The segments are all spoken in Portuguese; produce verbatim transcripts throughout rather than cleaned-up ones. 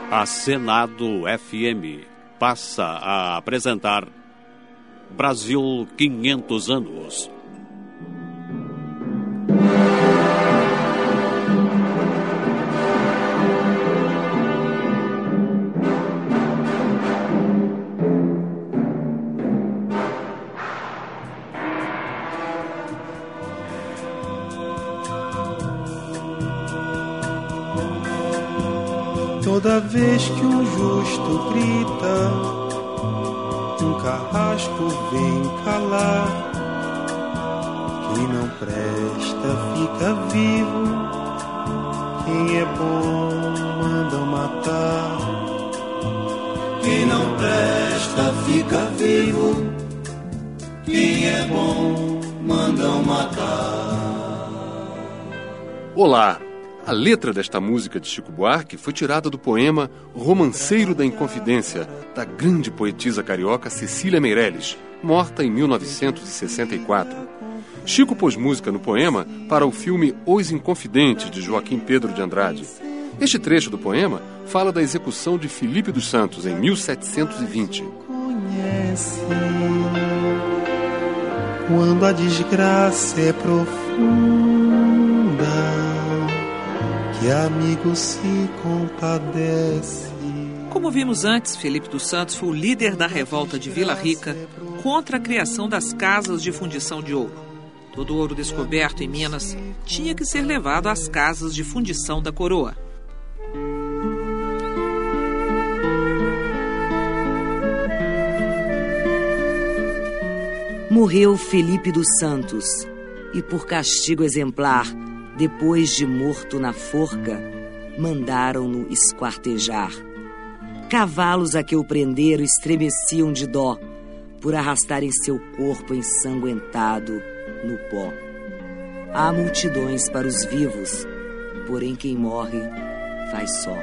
A Senado F M passa a apresentar Brasil quinhentos anos. Toda vez que um justo grita, um carrasco vem calar. Quem não presta fica vivo, quem é bom mandam matar. Quem não presta fica vivo, quem é bom mandam matar. Olá! A letra desta música de Chico Buarque foi tirada do poema Romanceiro da Inconfidência, da grande poetisa carioca Cecília Meirelles, morta em mil novecentos e sessenta e quatro. Chico pôs música no poema para o filme Os Inconfidentes, de Joaquim Pedro de Andrade. Este trecho do poema fala da execução de Felipe dos Santos, em mil setecentos e vinte. Conhece quando a desgraça é profunda, que amigo se compadece. Como vimos antes, Felipe dos Santos foi o líder da revolta de Vila Rica contra a criação das casas de fundição de ouro. Todo o ouro descoberto em Minas tinha que ser levado às casas de fundição da coroa. Morreu Felipe dos Santos e, por castigo exemplar, depois de morto na forca, mandaram-no esquartejar. Cavalos a que o prenderam estremeciam de dó, por arrastarem seu corpo ensanguentado no pó. Há multidões para os vivos, porém quem morre vai só.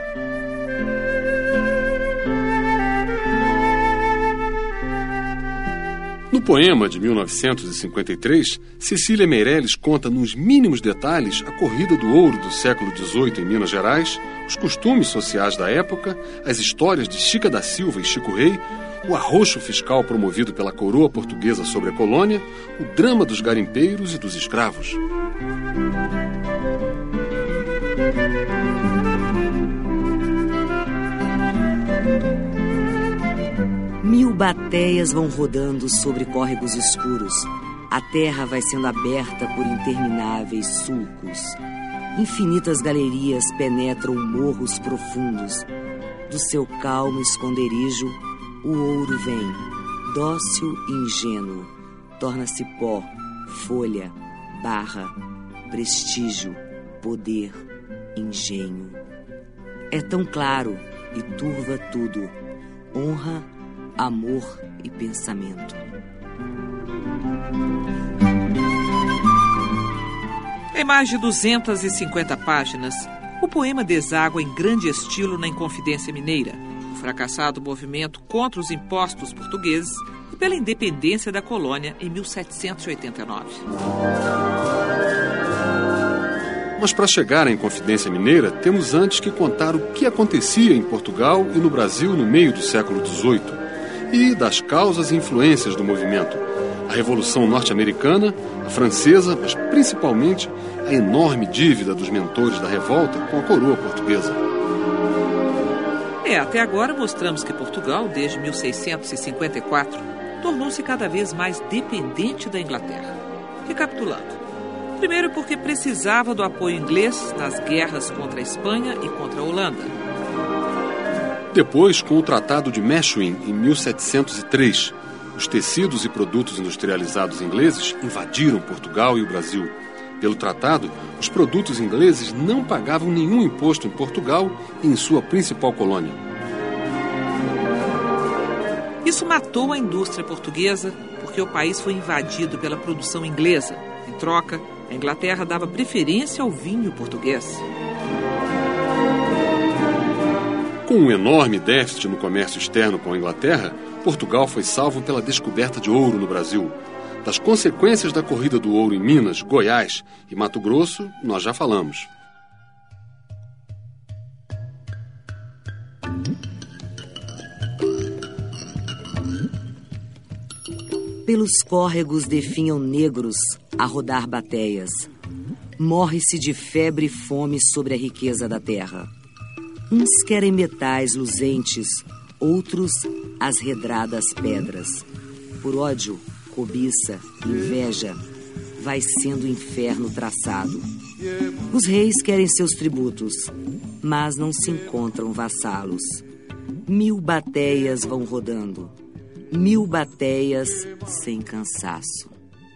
No poema de mil novecentos e cinquenta e três, Cecília Meirelles conta nos mínimos detalhes a corrida do ouro do século dezoito em Minas Gerais, os costumes sociais da época, as histórias de Chica da Silva e Chico Rei, o arroxo fiscal promovido pela coroa portuguesa sobre a colônia, o drama dos garimpeiros e dos escravos. Mil batéias vão rodando sobre córregos escuros. A terra vai sendo aberta por intermináveis sulcos. Infinitas galerias penetram morros profundos. Do seu calmo esconderijo, o ouro vem, dócil e ingênuo. Torna-se pó, folha, barra, prestígio, poder, engenho. É tão claro e turva tudo. Honra, amor e pensamento. Em mais de duzentas e cinquenta páginas, o poema deságua em grande estilo na Inconfidência Mineira, o fracassado movimento contra os impostos portugueses e pela independência da colônia em mil setecentos e oitenta e nove. Mas para chegar à Inconfidência Mineira, temos antes que contar o que acontecia em Portugal e no Brasil no meio do século dezoito e das causas e influências do movimento. A Revolução Norte-Americana, a francesa, mas principalmente a enorme dívida dos mentores da revolta com a coroa portuguesa. É, até agora mostramos que Portugal, desde mil seiscentos e cinquenta e quatro, tornou-se cada vez mais dependente da Inglaterra. Recapitulando. Primeiro porque precisava do apoio inglês nas guerras contra a Espanha e contra a Holanda. Depois, com o Tratado de Methuen, em mil setecentos e três, os tecidos e produtos industrializados ingleses invadiram Portugal e o Brasil. Pelo tratado, os produtos ingleses não pagavam nenhum imposto em Portugal e em sua principal colônia. Isso matou a indústria portuguesa porque o país foi invadido pela produção inglesa. Em troca, a Inglaterra dava preferência ao vinho português. Com um enorme déficit no comércio externo com a Inglaterra, Portugal foi salvo pela descoberta de ouro no Brasil. Das consequências da corrida do ouro em Minas, Goiás e Mato Grosso, nós já falamos. Pelos córregos definham negros a rodar batéias. Morre-se de febre e fome sobre a riqueza da terra. Uns querem metais luzentes, outros as redradas pedras. Por ódio, cobiça, inveja, vai sendo o inferno traçado. Os reis querem seus tributos, mas não se encontram vassalos. Mil batéias vão rodando, mil batéias sem cansaço.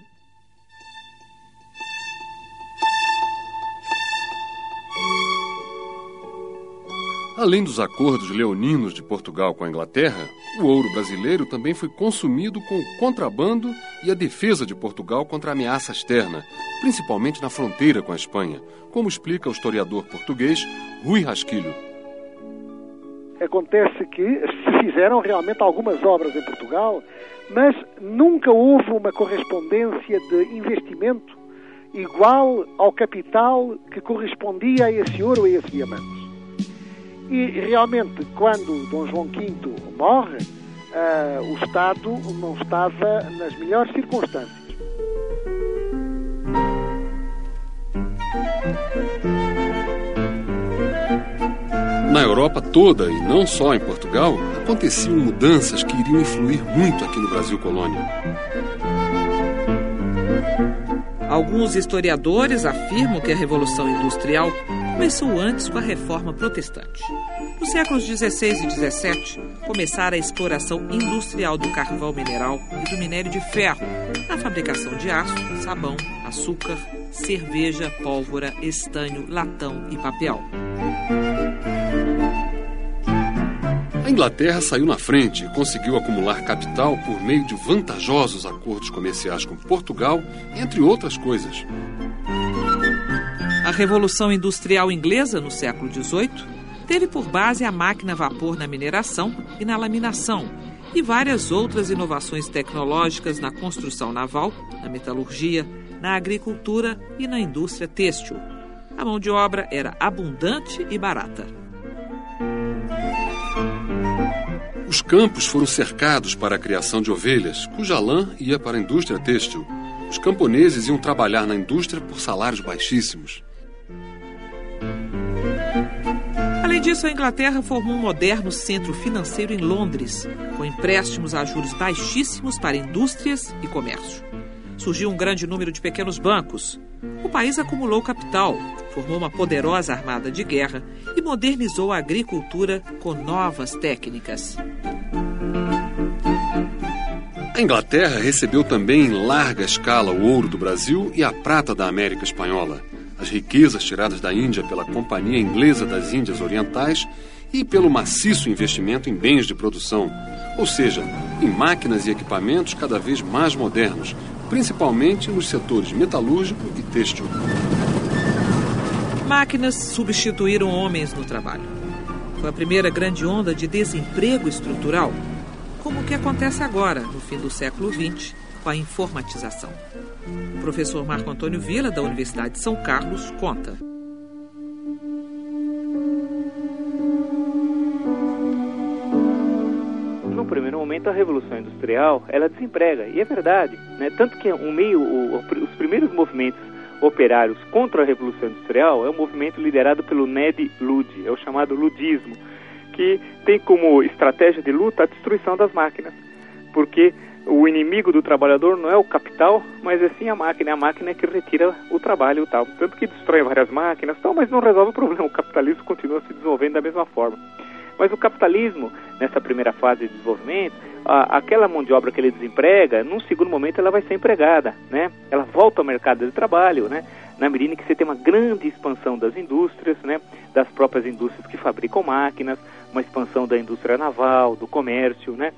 Além dos acordos leoninos de Portugal com a Inglaterra, o ouro brasileiro também foi consumido com o contrabando e a defesa de Portugal contra a ameaça externa, principalmente na fronteira com a Espanha, como explica o historiador português Rui Rasquilho. Acontece que se fizeram realmente algumas obras em Portugal, mas nunca houve uma correspondência de investimento igual ao capital que correspondia a esse ouro e a esses diamantes. E realmente, quando Dom João quinto morre, uh, o Estado não estava nas melhores circunstâncias. Na Europa toda, e não só em Portugal, aconteciam mudanças que iriam influir muito aqui no Brasil colônia. Alguns historiadores afirmam que a Revolução Industrial começou antes com a Reforma Protestante. Nos séculos dezesseis e dezessete, começara a exploração industrial do carvão mineral e do minério de ferro na fabricação de aço, sabão, açúcar, cerveja, pólvora, estanho, latão e papel. A Inglaterra saiu na frente e conseguiu acumular capital por meio de vantajosos acordos comerciais com Portugal, entre outras coisas. A Revolução Industrial Inglesa, no século dezoito, teve por base a máquina a vapor na mineração e na laminação, e várias outras inovações tecnológicas na construção naval, na metalurgia, na agricultura e na indústria têxtil. A mão de obra era abundante e barata. Os campos foram cercados para a criação de ovelhas, cuja lã ia para a indústria têxtil. Os camponeses iam trabalhar na indústria por salários baixíssimos. Além disso, a Inglaterra formou um moderno centro financeiro em Londres, com empréstimos a juros baixíssimos para indústrias e comércio. Surgiu um grande número de pequenos bancos. O país acumulou capital, formou uma poderosa armada de guerra e modernizou a agricultura com novas técnicas. A Inglaterra recebeu também em larga escala o ouro do Brasil e a prata da América Espanhola, as riquezas tiradas da Índia pela Companhia Inglesa das Índias Orientais e pelo maciço investimento em bens de produção, ou seja, em máquinas e equipamentos cada vez mais modernos, principalmente nos setores metalúrgico e têxtil. Máquinas substituíram homens no trabalho. Foi a primeira grande onda de desemprego estrutural, como o que acontece agora, no fim do século vinte, com a informatização. O professor Marco Antônio Villa, da Universidade de São Carlos, conta. No primeiro momento, a Revolução Industrial, ela desemprega, e é verdade, né? Tanto que o meio, o, os primeiros movimentos operários contra a Revolução Industrial é um movimento liderado pelo Ned Ludd, é o chamado ludismo, que tem como estratégia de luta a destruição das máquinas, porque o inimigo do trabalhador não é o capital, mas é sim a máquina, é a máquina que retira o trabalho e tal, tanto que destrói várias máquinas e tal, mas não resolve o problema, o capitalismo continua se desenvolvendo da mesma forma. Mas o capitalismo, nessa primeira fase de desenvolvimento, a, aquela mão de obra que ele desemprega, num segundo momento ela vai ser empregada, né? Ela volta ao mercado de trabalho, né? Na medida que você tem uma grande expansão das indústrias, né? Das próprias indústrias que fabricam máquinas, uma expansão da indústria naval, do comércio, né?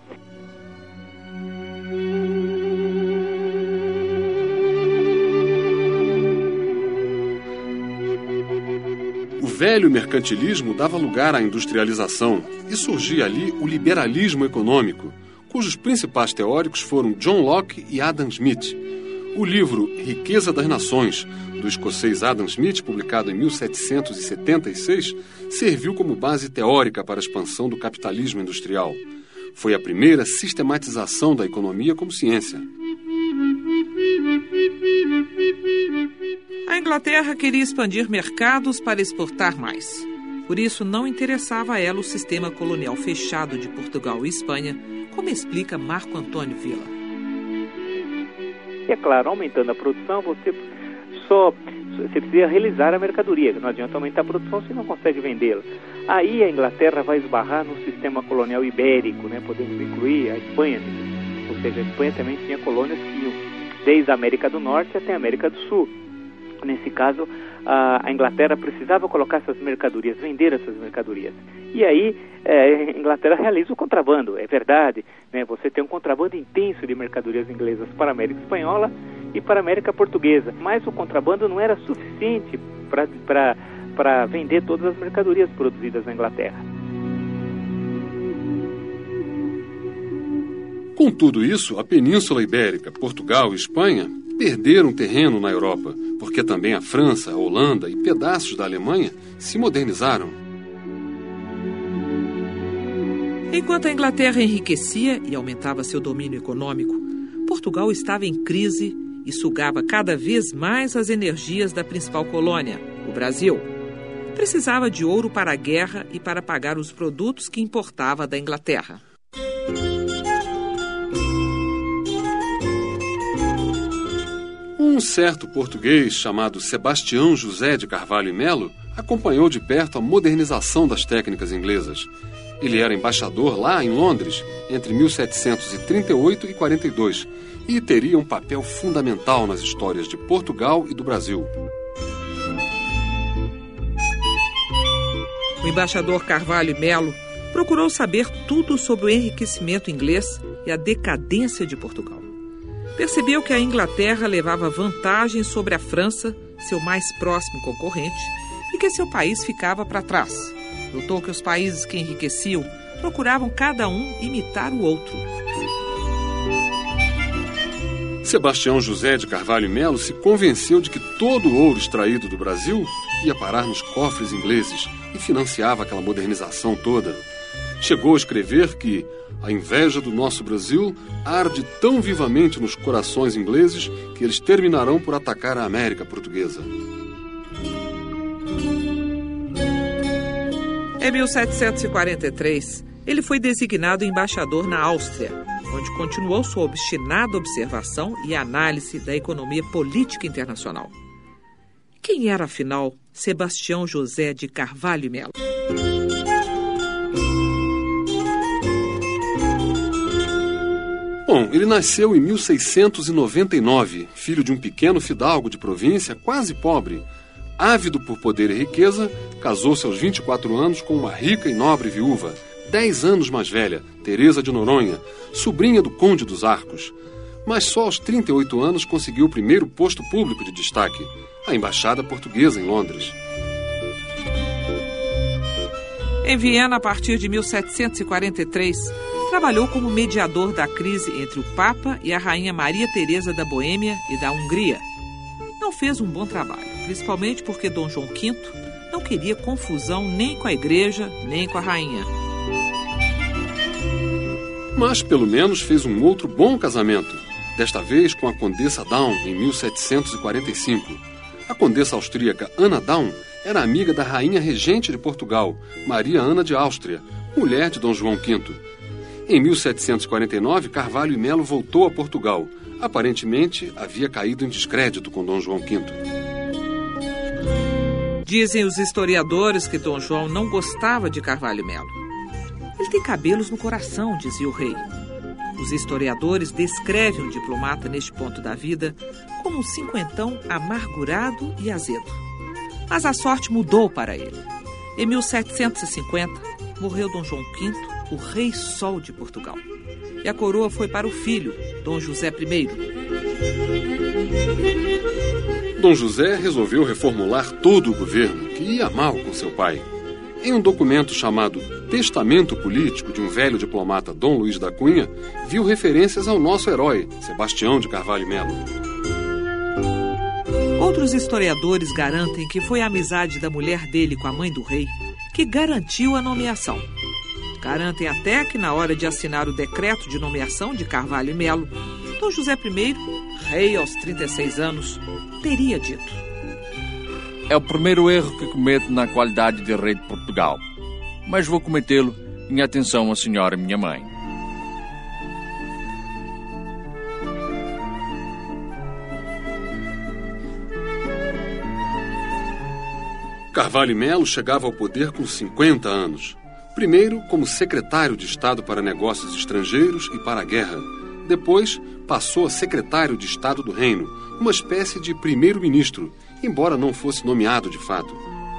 O velho mercantilismo dava lugar à industrialização e surgia ali o liberalismo econômico, cujos principais teóricos foram John Locke e Adam Smith. O livro Riqueza das Nações, do escocês Adam Smith, publicado em mil setecentos e setenta e seis, serviu como base teórica para a expansão do capitalismo industrial. Foi a primeira sistematização da economia como ciência. A Inglaterra queria expandir mercados para exportar mais. Por isso, não interessava a ela o sistema colonial fechado de Portugal e Espanha, como explica Marco Antônio Villa. É claro, aumentando a produção, você só você precisa realizar a mercadoria. Não adianta aumentar a produção se não consegue vendê-la. Aí a Inglaterra vai esbarrar no sistema colonial ibérico, né? Podemos incluir a Espanha, ou seja, a Espanha também tinha colônias que iam desde a América do Norte até a América do Sul. Nesse caso, a Inglaterra precisava colocar essas mercadorias, vender essas mercadorias. E aí, é, a Inglaterra realiza o contrabando, é verdade, né? Você tem um contrabando intenso de mercadorias inglesas para a América Espanhola e para a América Portuguesa. Mas o contrabando não era suficiente para vender todas as mercadorias produzidas na Inglaterra. Com tudo isso, a Península Ibérica, Portugal e Espanha perderam terreno na Europa, porque também a França, a Holanda e pedaços da Alemanha se modernizaram. Enquanto a Inglaterra enriquecia e aumentava seu domínio econômico, Portugal estava em crise e sugava cada vez mais as energias da principal colônia, o Brasil. Precisava de ouro para a guerra e para pagar os produtos que importava da Inglaterra. Um certo português chamado Sebastião José de Carvalho e Melo acompanhou de perto a modernização das técnicas inglesas. Ele era embaixador lá em Londres entre mil setecentos e trinta e oito e quarenta e dois e teria um papel fundamental nas histórias de Portugal e do Brasil. O embaixador Carvalho e Melo procurou saber tudo sobre o enriquecimento inglês e a decadência de Portugal. Percebeu que a Inglaterra levava vantagem sobre a França, seu mais próximo concorrente, e que seu país ficava para trás. Notou que os países que enriqueciam procuravam cada um imitar o outro. Sebastião José de Carvalho e Melo se convenceu de que todo o ouro extraído do Brasil ia parar nos cofres ingleses e financiava aquela modernização toda. Chegou a escrever que a inveja do nosso Brasil arde tão vivamente nos corações ingleses que eles terminarão por atacar a América portuguesa. Em mil setecentos e quarenta e três, ele foi designado embaixador na Áustria, onde continuou sua obstinada observação e análise da economia política internacional. Quem era, afinal, Sebastião José de Carvalho e Melo? Bom, ele nasceu em mil seiscentos e noventa e nove, filho de um pequeno fidalgo de província, quase pobre. Ávido por poder e riqueza, casou-se aos vinte e quatro anos com uma rica e nobre viúva, dez anos mais velha, Teresa de Noronha, sobrinha do Conde dos Arcos. Mas só aos trinta e oito anos conseguiu o primeiro posto público de destaque, a Embaixada Portuguesa em Londres. Em Viena, a partir de mil setecentos e quarenta e três, trabalhou como mediador da crise entre o Papa e a Rainha Maria Teresa da Boêmia e da Hungria. Não fez um bom trabalho, principalmente porque Dom João quinto não queria confusão nem com a Igreja, nem com a Rainha. Mas, pelo menos, fez um outro bom casamento, desta vez com a Condessa Daun, em mil setecentos e quarenta e cinco. A Condessa austríaca Ana Daun era amiga da Rainha Regente de Portugal, Maria Ana de Áustria, mulher de Dom João quinto. Em mil setecentos e quarenta e nove, Carvalho e Melo voltou a Portugal. Aparentemente, havia caído em descrédito com Dom João quinto. Dizem os historiadores que Dom João não gostava de Carvalho e Melo. Ele tem cabelos no coração, dizia o rei. Os historiadores descrevem o diplomata neste ponto da vida como um cinquentão amargurado e azedo. Mas a sorte mudou para ele. Em mil setecentos e cinquenta, morreu Dom João quinto, o rei Sol de Portugal. E a coroa foi para o filho, Dom José primeiro. Dom José resolveu reformular todo o governo, que ia mal com seu pai. Em um documento chamado Testamento Político de um velho diplomata, Dom Luís da Cunha, viu referências ao nosso herói, Sebastião de Carvalho e Melo. Outros historiadores garantem que foi a amizade da mulher dele com a mãe do rei que garantiu a nomeação. Garantem até que, na hora de assinar o decreto de nomeação de Carvalho e Melo, Dom José I, rei aos trinta e seis anos, teria dito: é o primeiro erro que cometo na qualidade de rei de Portugal, mas vou cometê-lo em atenção à senhora minha mãe. Carvalho e Melo chegava ao poder com cinquenta anos. Primeiro, como secretário de Estado para Negócios Estrangeiros e para a Guerra. Depois, passou a secretário de Estado do Reino, uma espécie de primeiro-ministro, embora não fosse nomeado de fato.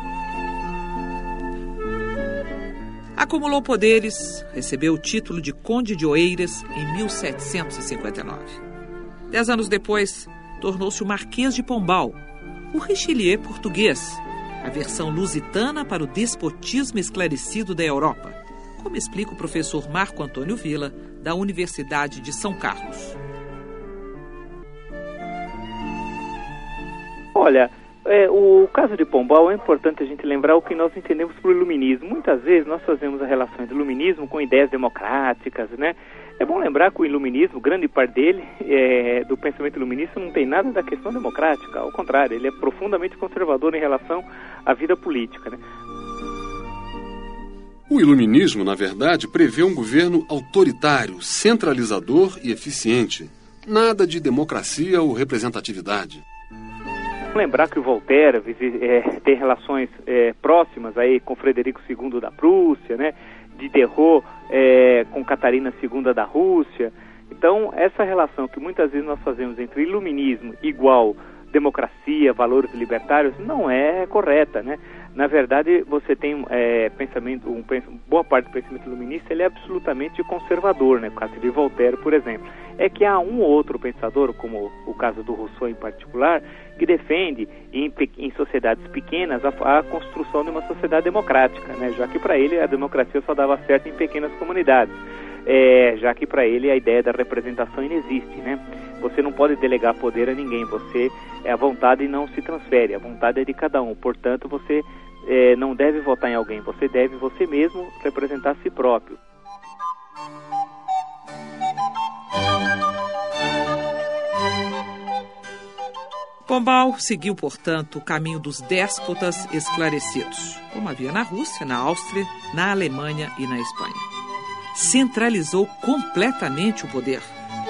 Acumulou poderes, recebeu o título de Conde de Oeiras em mil setecentos e cinquenta e nove. Dez anos depois, tornou-se o Marquês de Pombal, o Richelieu português, a versão lusitana para o despotismo esclarecido da Europa, como explica o professor Marco Antônio Villa, da Universidade de São Carlos. Olha, é, o caso de Pombal é importante a gente lembrar o que nós entendemos por iluminismo. Muitas vezes nós fazemos a relação do iluminismo com ideias democráticas, né? É bom lembrar que o iluminismo, grande parte dele, é, do pensamento iluminista, não tem nada da questão democrática. Ao contrário, ele é profundamente conservador em relação à vida política, né? O iluminismo, na verdade, prevê um governo autoritário, centralizador e eficiente. Nada de democracia ou representatividade. Lembrar que o Voltaire é, tem relações é, próximas aí com Frederico segundo da Prússia, né? Diderot é, com Catarina segunda da Rússia. Então, essa relação que muitas vezes nós fazemos entre iluminismo igual democracia, valores libertários, não é correta, né? Na verdade, você tem é, pensamento, um, boa parte do pensamento iluminista ele é absolutamente conservador, né? O caso de Voltaire, por exemplo. É que há um ou outro pensador, como o caso do Rousseau em particular, que defende em, em sociedades pequenas a, a construção de uma sociedade democrática, né? Já que para ele a democracia só dava certo em pequenas comunidades. É, já que para ele a ideia da representação inexiste, né? Você não pode delegar poder a ninguém, você é a vontade e não se transfere, a vontade é de cada um, portanto você é, não deve votar em alguém, você deve você mesmo representar a si próprio. Pombal seguiu, portanto, o caminho dos déspotas esclarecidos, como havia na Rússia, na Áustria, na Alemanha e na Espanha. Centralizou completamente o poder.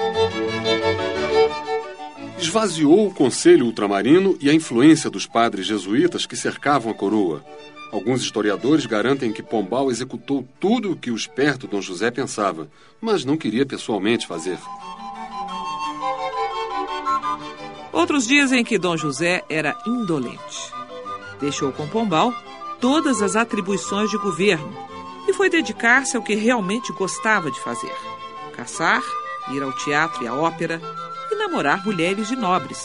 Esvaziou o Conselho Ultramarino e a influência dos padres jesuítas que cercavam a coroa. Alguns historiadores garantem que Pombal executou tudo o que o esperto Dom José pensava, mas não queria pessoalmente fazer. Outros dizem que Dom José era indolente. Deixou com Pombal todas as atribuições de governo e foi dedicar-se ao que realmente gostava de fazer: caçar, ir ao teatro e à ópera e namorar mulheres de nobres.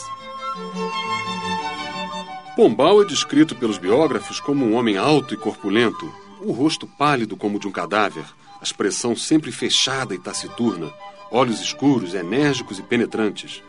Pombal é descrito pelos biógrafos como um homem alto e corpulento, o rosto pálido como de um cadáver, a expressão sempre fechada e taciturna, olhos escuros, enérgicos e penetrantes.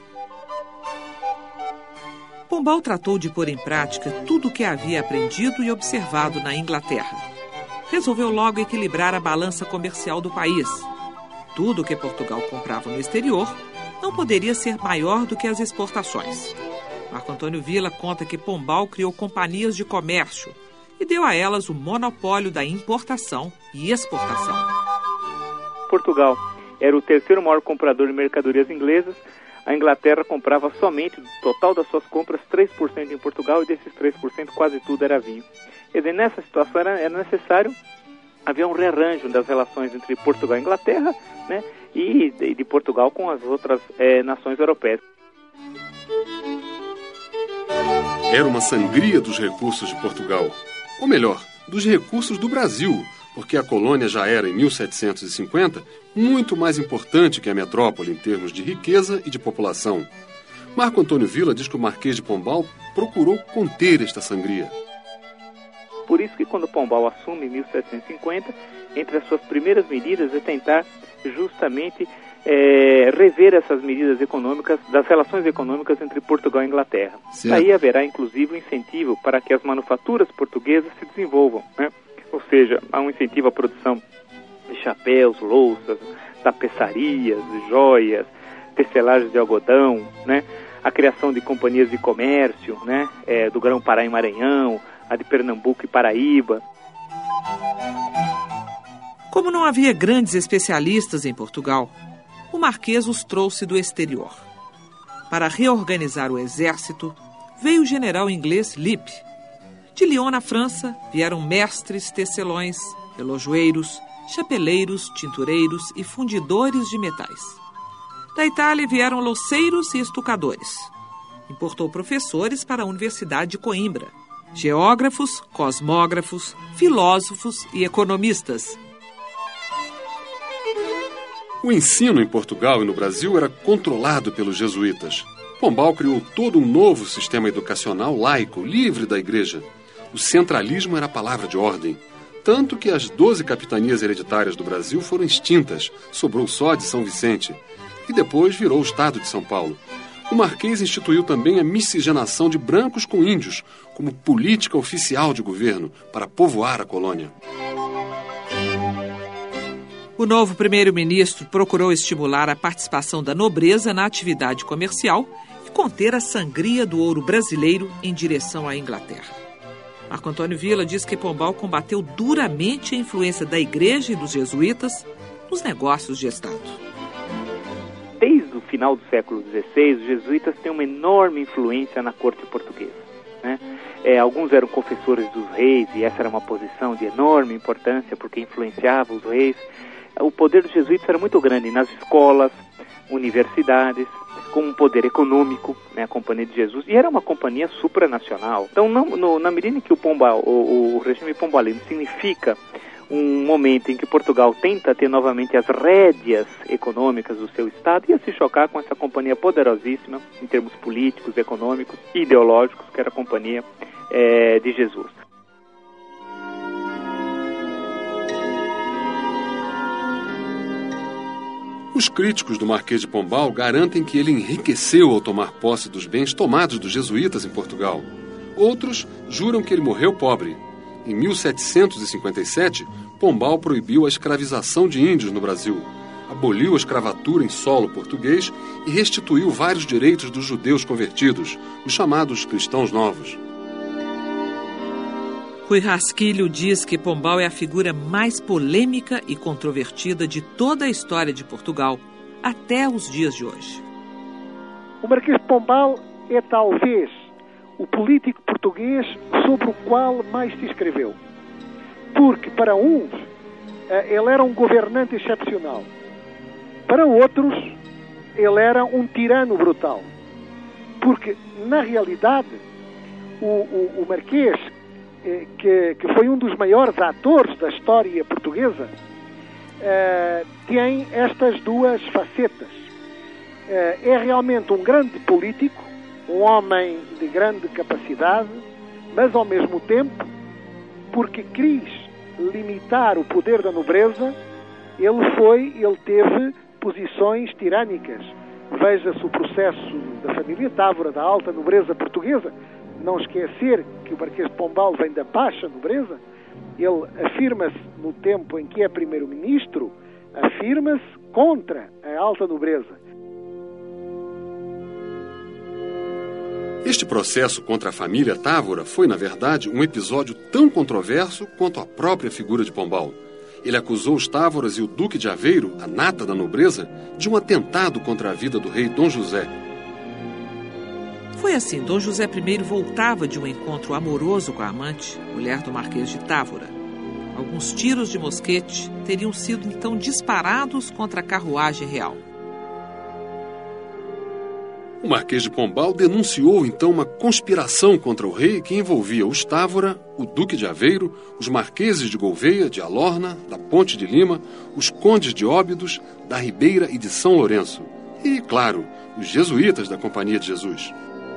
Pombal tratou de pôr em prática tudo o que havia aprendido e observado na Inglaterra. Resolveu logo equilibrar a balança comercial do país. Tudo o que Portugal comprava no exterior não poderia ser maior do que as exportações. Marco Antônio Villa conta que Pombal criou companhias de comércio e deu a elas o monopólio da importação e exportação. Portugal era o terceiro maior comprador de mercadorias inglesas. A Inglaterra comprava somente, do total das suas compras, três por cento em Portugal, e desses três por cento quase tudo era vinho. Quer dizer, nessa situação era, era necessário haver um rearranjo das relações entre Portugal e Inglaterra, né, e de, de Portugal com as outras é, nações europeias. Era uma sangria dos recursos de Portugal. Ou melhor, dos recursos do Brasil, porque a colônia já era, em mil setecentos e cinquenta, muito mais importante que a metrópole em termos de riqueza e de população. Marco Antônio Villa diz que o Marquês de Pombal procurou conter esta sangria. Por isso que quando Pombal assume em mil setecentos e cinquenta, entre as suas primeiras medidas é tentar justamente é, rever essas medidas econômicas, das relações econômicas entre Portugal e Inglaterra. Certo. Aí haverá, inclusive, um incentivo para que as manufaturas portuguesas se desenvolvam, né? Ou seja, há um incentivo à produção de chapéus, louças, tapeçarias, joias, tecelagens de algodão, né? A criação de companhias de comércio, né? É, do Grão-Pará e Maranhão, a de Pernambuco e Paraíba. Como não havia grandes especialistas em Portugal, o Marquês os trouxe do exterior. Para reorganizar o exército, veio o general inglês Lippe. De Lyon, na França, vieram mestres tecelões, relojoeiros, chapeleiros, tintureiros e fundidores de metais. Da Itália vieram louceiros e estucadores. Importou professores para a Universidade de Coimbra, geógrafos, cosmógrafos, filósofos e economistas. O ensino em Portugal e no Brasil era controlado pelos jesuítas. Pombal criou todo um novo sistema educacional laico, livre da igreja. O centralismo era a palavra de ordem. Tanto que as doze capitanias hereditárias do Brasil foram extintas, sobrou só a de São Vicente, e depois virou o estado de São Paulo. O Marquês instituiu também a miscigenação de brancos com índios, como política oficial de governo, para povoar a colônia. O novo primeiro-ministro procurou estimular a participação da nobreza na atividade comercial e conter a sangria do ouro brasileiro em direção à Inglaterra. Marco Antônio Villa diz que Pombal combateu duramente a influência da igreja e dos jesuítas nos negócios de Estado. Desde o final do século dezesseis, os jesuítas têm uma enorme influência na corte portuguesa, né? É, alguns eram confessores dos reis, e essa era uma posição de enorme importância, porque influenciava os reis. O poder dos jesuítas era muito grande nas escolas, universidades, com um poder econômico, né, a Companhia de Jesus, e era uma companhia supranacional. Então, não, no, na medida em que o, Pombal, o, o regime pombalino significa um momento em que Portugal tenta ter novamente as rédeas econômicas do seu Estado, ia se chocar com essa companhia poderosíssima, em termos políticos, econômicos e ideológicos, que era a Companhia é, de Jesus. Os críticos do Marquês de Pombal garantem que ele enriqueceu ao tomar posse dos bens tomados dos jesuítas em Portugal. Outros juram que ele morreu pobre. Em mil setecentos e cinquenta e sete, Pombal proibiu a escravização de índios no Brasil, aboliu a escravatura em solo português e restituiu vários direitos dos judeus convertidos, os chamados cristãos novos. Rui Rasquilho diz que Pombal é a figura mais polêmica e controvertida de toda a história de Portugal, até os dias de hoje. O Marquês de Pombal é talvez o político português sobre o qual mais se escreveu. Porque para uns ele era um governante excepcional. Para outros ele era um tirano brutal. Porque na realidade o, o, o Marquês, Que, que foi um dos maiores atores da história portuguesa, uh, tem estas duas facetas. Uh, é realmente um grande político, um homem de grande capacidade, mas ao mesmo tempo, porque quis limitar o poder da nobreza, ele foi, ele teve posições tirânicas. Veja-se o processo da família Távora, da alta nobreza portuguesa. Não esquecer que o Marquês de Pombal vem da baixa nobreza. Ele afirma-se no tempo em que é primeiro-ministro, afirma-se contra a alta nobreza. Este processo contra a família Távora foi, na verdade, um episódio tão controverso quanto a própria figura de Pombal. Ele acusou os Távoras e o Duque de Aveiro, a nata da nobreza, de um atentado contra a vida do rei Dom José. Foi assim, Dom José I voltava de um encontro amoroso com a amante, mulher do Marquês de Távora. Alguns tiros de mosquete teriam sido então disparados contra a carruagem real. O Marquês de Pombal denunciou então uma conspiração contra o rei que envolvia os Távora, o Duque de Aveiro, os Marqueses de Gouveia, de Alorna, da Ponte de Lima, os Condes de Óbidos, da Ribeira e de São Lourenço. E, claro, os jesuítas da Companhia de Jesus.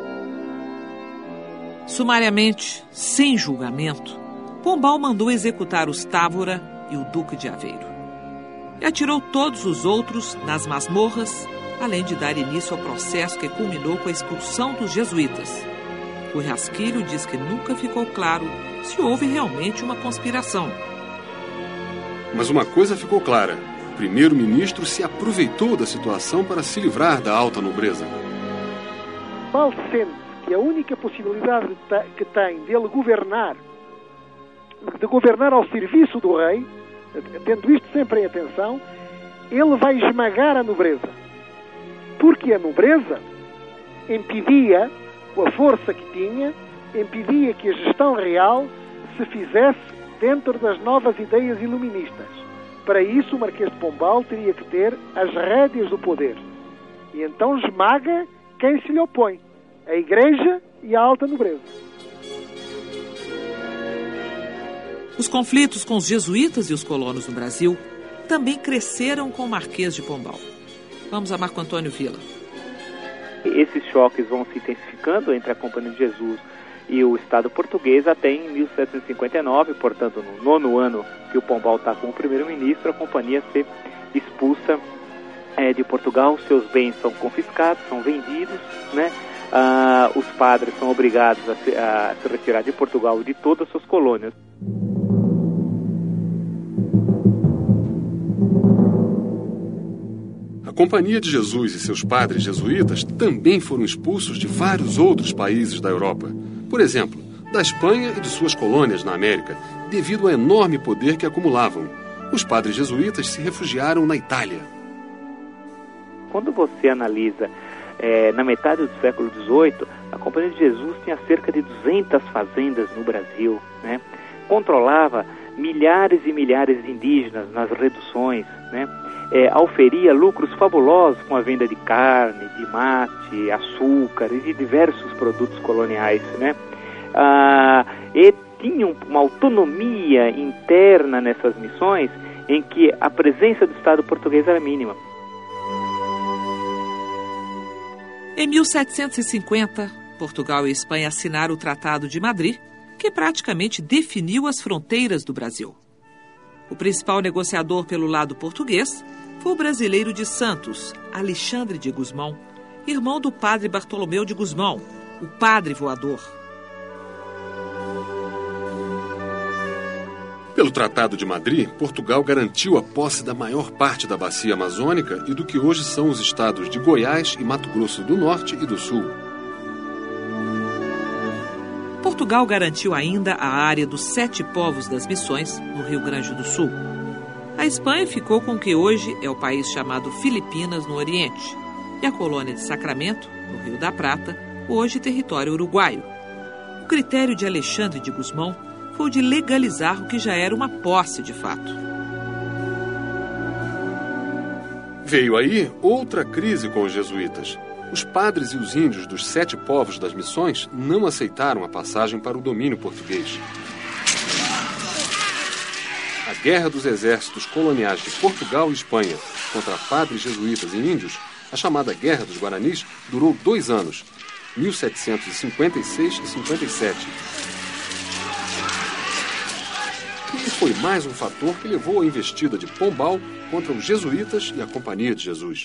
Sumariamente, sem julgamento, Pombal mandou executar os Távora e o Duque de Aveiro. e atirou todos os outros nas masmorras, além de dar início ao processo que culminou com a expulsão dos jesuítas. Rui Rasquilho diz que nunca ficou claro se houve realmente uma conspiração. Mas uma coisa ficou clara: o primeiro-ministro se aproveitou da situação para se livrar da alta nobreza. Mal sente que a única possibilidade que tem dele governar, de governar ao serviço do rei, tendo isto sempre em atenção, ele vai esmagar a nobreza. Porque a nobreza impedia, com a força que tinha, impedia que a gestão real se fizesse dentro das novas ideias iluministas. Para isso, o Marquês de Pombal teria que ter as rédeas do poder. E então esmaga quem se lhe opõe, a Igreja e a alta nobreza. Os conflitos com os jesuítas e os colonos no Brasil também cresceram com o Marquês de Pombal. Vamos a Marco Antônio Villa. Esses choques vão se intensificando entre a Companhia de Jesus e o Estado português até em mil setecentos e cinquenta e nove, portanto, no nono ano que o Pombal está como primeiro-ministro, a companhia se expulsa é, de Portugal, seus bens são confiscados, são vendidos, né? Ah, os padres são obrigados a se, a se retirar de Portugal e de todas as suas colônias. A Companhia de Jesus e seus padres jesuítas também foram expulsos de vários outros países da Europa. Por exemplo, da Espanha e de suas colônias na América, devido ao enorme poder que acumulavam. Os padres jesuítas se refugiaram na Itália. Quando você analisa, é, na metade do século dezoito, a Companhia de Jesus tinha cerca de duzentas fazendas no Brasil, né? Controlava milhares e milhares de indígenas nas reduções, né? É, auferia lucros fabulosos com a venda de carne, de mate, açúcar e de diversos produtos coloniais, né? Ah, e tinham uma autonomia interna nessas missões em que a presença do Estado português era mínima. Em mil setecentos e cinquenta, Portugal e Espanha assinaram o Tratado de Madrid, que praticamente definiu as fronteiras do Brasil. O principal negociador pelo lado português foi o brasileiro de Santos, Alexandre de Gusmão, irmão do padre Bartolomeu de Gusmão, o padre voador. Pelo Tratado de Madrid, Portugal garantiu a posse da maior parte da bacia amazônica e do que hoje são os estados de Goiás e Mato Grosso do Norte e do Sul. Portugal garantiu ainda a área dos Sete Povos das Missões, no Rio Grande do Sul. A Espanha ficou com o que hoje é o país chamado Filipinas, no Oriente, e a colônia de Sacramento, no Rio da Prata, hoje território uruguaio. O critério de Alexandre de Gusmão foi o de legalizar o que já era uma posse de fato. Veio aí outra crise com os jesuítas. Os padres e os índios dos Sete Povos das Missões não aceitaram a passagem para o domínio português. A guerra dos exércitos coloniais de Portugal e Espanha contra padres jesuítas e índios, a chamada Guerra dos Guaranis, durou dois anos, mil setecentos e cinquenta e seis e cinquenta e sete. E foi mais um fator que levou à investida de Pombal contra os jesuítas e a Companhia de Jesus.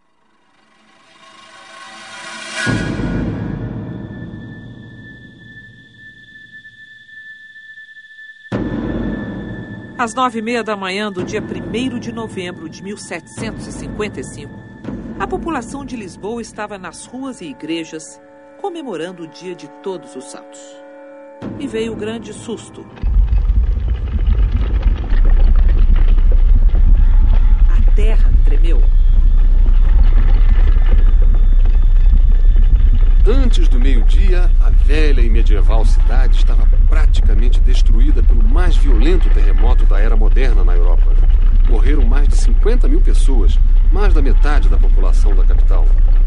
Às nove e meia da manhã do dia primeiro de novembro de mil setecentos e cinquenta e cinco, a população de Lisboa estava nas ruas e igrejas comemorando o dia de Todos os Santos. E veio o grande susto. A terra tremeu. Antes do meio-dia, a velha e medieval cidade estava praticamente destruída pelo mais violento terremoto da era moderna na Europa. Morreram mais de cinquenta mil pessoas, mais da metade da população da capital.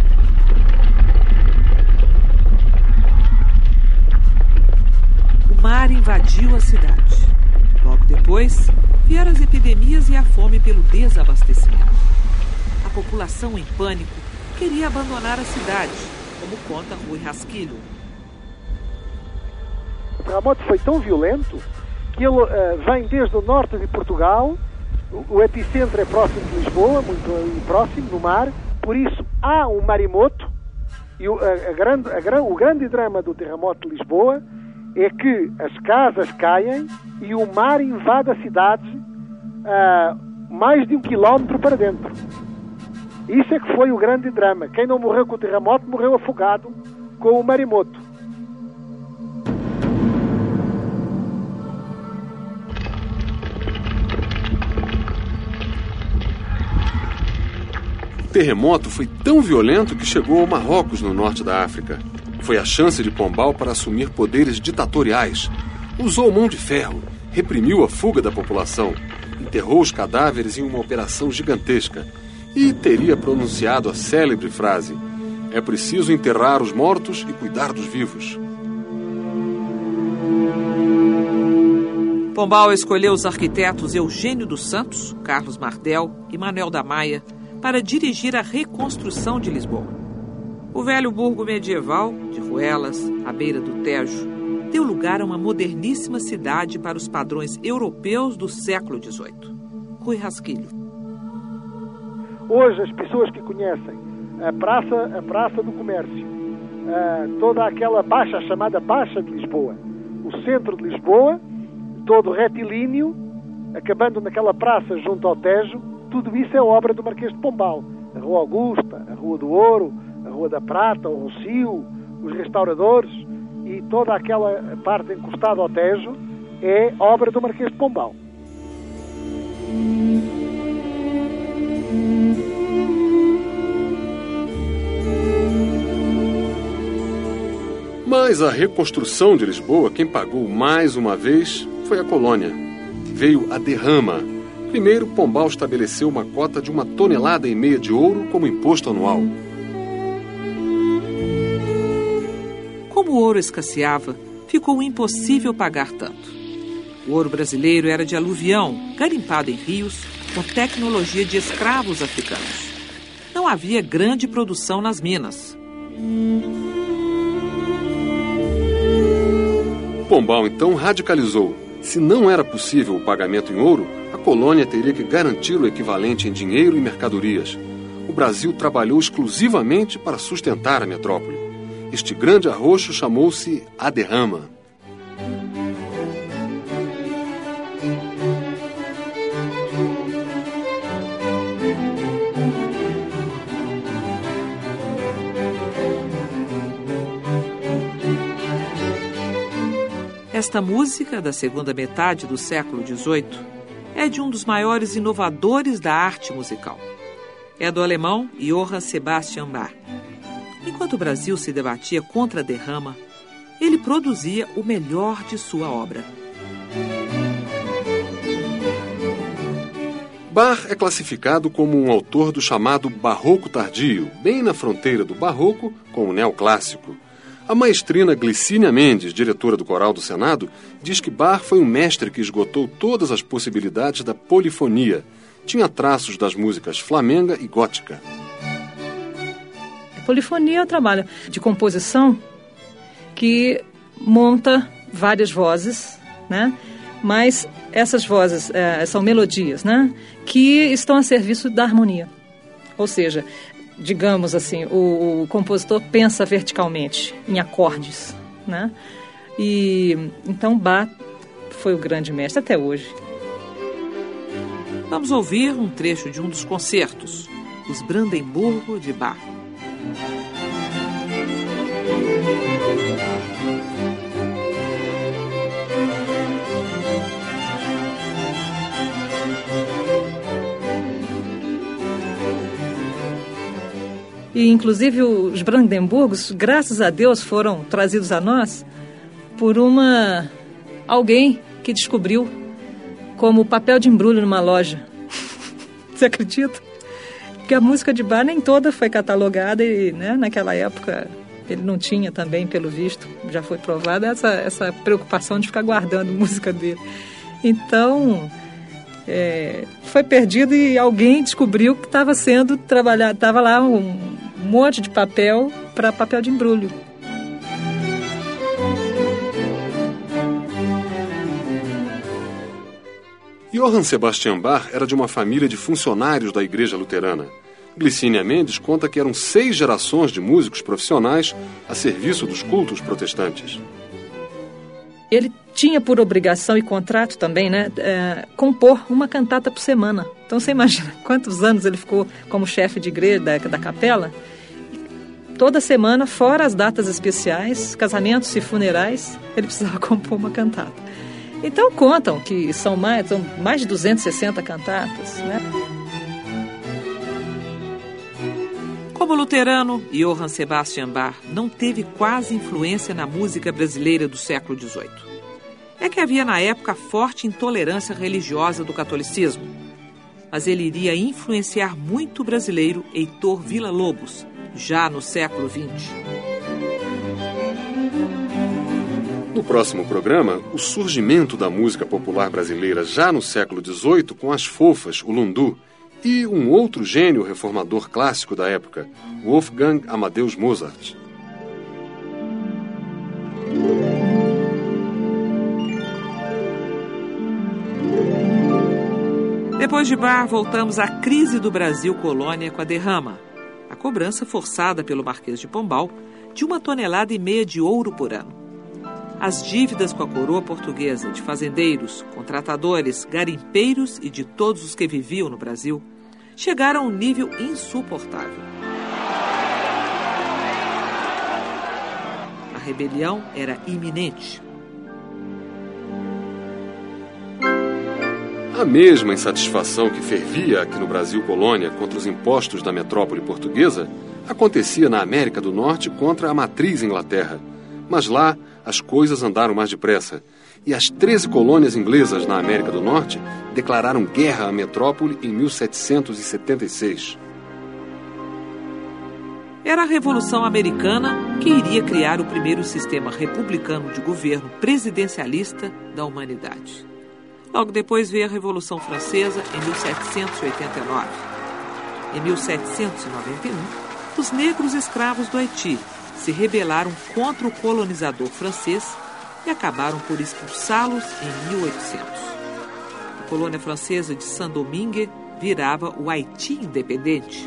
O mar invadiu a cidade. Logo depois, vieram as epidemias e a fome pelo desabastecimento. A população, em pânico, queria abandonar a cidade, como conta Rui Rasquilho. O terremoto foi tão violento que ele uh, vem desde o norte de Portugal O, o epicentro é próximo de Lisboa, muito próximo, no mar, por isso há um maremoto, e o, a, a grande, a, o grande drama do terremoto de Lisboa é que as casas caem e o mar invade a cidade uh, mais de um quilómetro para dentro. Isso é que foi o grande drama. Quem não morreu com o terremoto morreu afogado com o maremoto. O terremoto foi tão violento que chegou ao Marrocos, no norte da África. Foi a chance de Pombal para assumir poderes ditatoriais. Usou mão de ferro, reprimiu a fuga da população, enterrou os cadáveres em uma operação gigantesca e teria pronunciado a célebre frase: é preciso enterrar os mortos e cuidar dos vivos. Pombal escolheu os arquitetos Eugênio dos Santos, Carlos Mardel e Manuel da Maia para dirigir a reconstrução de Lisboa. O velho burgo medieval, de Ruelas, à beira do Tejo, deu lugar a uma moderníssima cidade para os padrões europeus do século dezoito. Rui Rasquilho. Hoje, as pessoas que conhecem a Praça, a praça do Comércio, toda aquela baixa, chamada Baixa de Lisboa, o centro de Lisboa, todo retilíneo, acabando naquela praça junto ao Tejo, tudo isso é obra do Marquês de Pombal. A Rua Augusta, a Rua do Ouro, a Rua da Prata, o Rocio, os restauradores e toda aquela parte encostada ao Tejo é obra do Marquês de Pombal. Mas a reconstrução de Lisboa, quem pagou mais uma vez foi a colônia. Veio a derrama. Primeiro, Pombal estabeleceu uma cota de uma tonelada e meia de ouro como imposto anual. Como o ouro escasseava, ficou impossível pagar tanto. O ouro brasileiro era de aluvião, garimpado em rios, com tecnologia de escravos africanos. Não havia grande produção nas minas. Pombal, então, radicalizou. Se não era possível o pagamento em ouro, a colônia teria que garantir o equivalente em dinheiro e mercadorias. O Brasil trabalhou exclusivamente para sustentar a metrópole. Este grande arroxo chamou-se a derrama. Esta música, da segunda metade do século dezoito, é de um dos maiores inovadores da arte musical. É do alemão Johann Sebastian Bach. Enquanto o Brasil se debatia contra a derrama, ele produzia o melhor de sua obra. Bach é classificado como um autor do chamado barroco tardio, bem na fronteira do barroco com o neoclássico. A maestrina Glicínia Mendes, diretora do Coral do Senado, diz que Bach foi um mestre que esgotou todas as possibilidades da polifonia. Tinha traços das músicas flamenga e gótica. A polifonia é um trabalho de composição que monta várias vozes, né? Mas essas vozes é, são melodias, né? Que estão a serviço da harmonia. Ou seja, digamos assim, o, o compositor pensa verticalmente, em acordes, né? E então Bach foi o grande mestre até hoje. Vamos ouvir um trecho de um dos concertos, os Brandemburgo de Bach. E, inclusive, os Brandemburgos, graças a Deus, foram trazidos a nós por uma alguém que descobriu como papel de embrulho numa loja. Você acredita? Porque a música de Bach nem toda foi catalogada e, né, naquela época ele não tinha também, pelo visto, já foi provada essa, essa preocupação de ficar guardando música dele. Então, é, foi perdido e alguém descobriu que estava sendo trabalhado, estava lá um Um monte de papel para papel de embrulho. Johann Sebastian Bach era de uma família de funcionários da Igreja Luterana. Glicínia Mendes conta que eram seis gerações de músicos profissionais a serviço dos cultos protestantes. Ele tinha por obrigação e contrato também, né, é, compor uma cantata por semana. Então você imagina quantos anos ele ficou como chefe de igreja da, da capela. Toda semana, fora as datas especiais, casamentos e funerais, ele precisava compor uma cantata. Então contam que são mais, são mais de duzentas e sessenta cantatas, né? Como luterano, Johann Sebastian Bach não teve quase influência na música brasileira do século dezoito. É que havia na época forte intolerância religiosa do catolicismo. Mas ele iria influenciar muito o brasileiro Heitor Villa-Lobos, já no século vinte. No próximo programa, o surgimento da música popular brasileira já no século dezoito com as fofas, o lundu, e um outro gênio reformador clássico da época, Wolfgang Amadeus Mozart. Depois de Bach, voltamos à crise do Brasil colônia com a derrama, a cobrança forçada pelo Marquês de Pombal de uma tonelada e meia de ouro por ano. As dívidas com a coroa portuguesa de fazendeiros, contratadores, garimpeiros e de todos os que viviam no Brasil chegaram a um nível insuportável. A rebelião era iminente. A mesma insatisfação que fervia aqui no Brasil colônia contra os impostos da metrópole portuguesa acontecia na América do Norte contra a matriz Inglaterra. Mas lá as coisas andaram mais depressa e as treze colônias inglesas na América do Norte declararam guerra à metrópole em mil setecentos e setenta e seis. Era a Revolução Americana que iria criar o primeiro sistema republicano de governo presidencialista da humanidade. Logo depois veio a Revolução Francesa em mil setecentos e oitenta e nove. Em mil setecentos e noventa e um, os negros escravos do Haiti se rebelaram contra o colonizador francês e acabaram por expulsá-los em mil e oitocentos. A colônia francesa de Saint-Domingue virava o Haiti independente.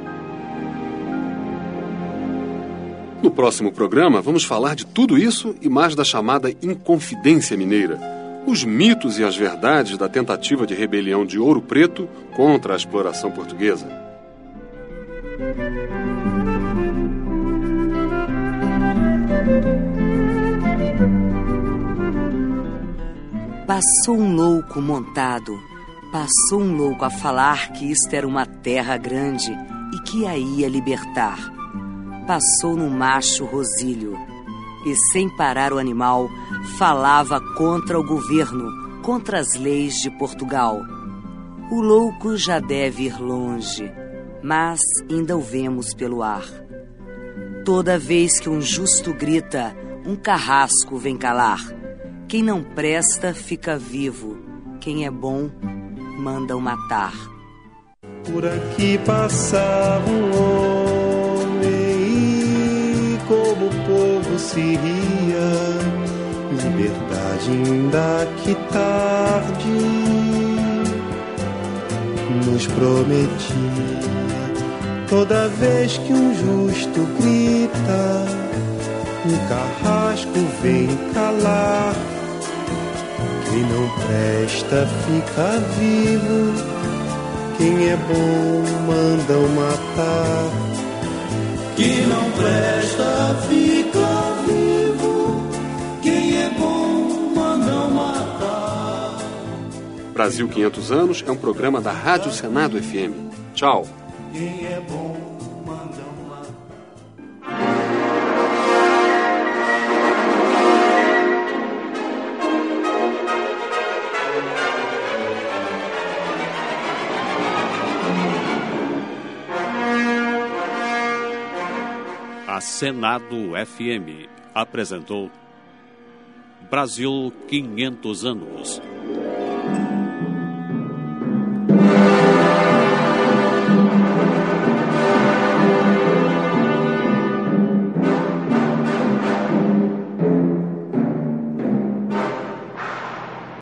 No próximo programa, vamos falar de tudo isso e mais da chamada Inconfidência Mineira, os mitos e as verdades da tentativa de rebelião de Ouro Preto contra a exploração portuguesa. Passou um louco montado, passou um louco a falar que isto era uma terra grande e que a ia libertar. Passou no macho Rosílio e, sem parar o animal, falava contra o governo, contra as leis de Portugal. O louco já deve ir longe, mas ainda o vemos pelo ar. Toda vez que um justo grita, um carrasco vem calar. Quem não presta fica vivo, quem é bom manda o matar. Por aqui passava um homem e como o povo se ria, liberdade ainda que tarde nos prometia. Toda vez que um justo grita, um carrasco vem calar. Quem não presta fica vivo, quem é bom mandam matar. Quem não presta fica vivo, quem é bom mandam matar. Brasil quinhentos anos é um programa da Rádio Senado F M. Tchau. Quem é bom mandam matar. A Senado F M apresentou Brasil quinhentos anos.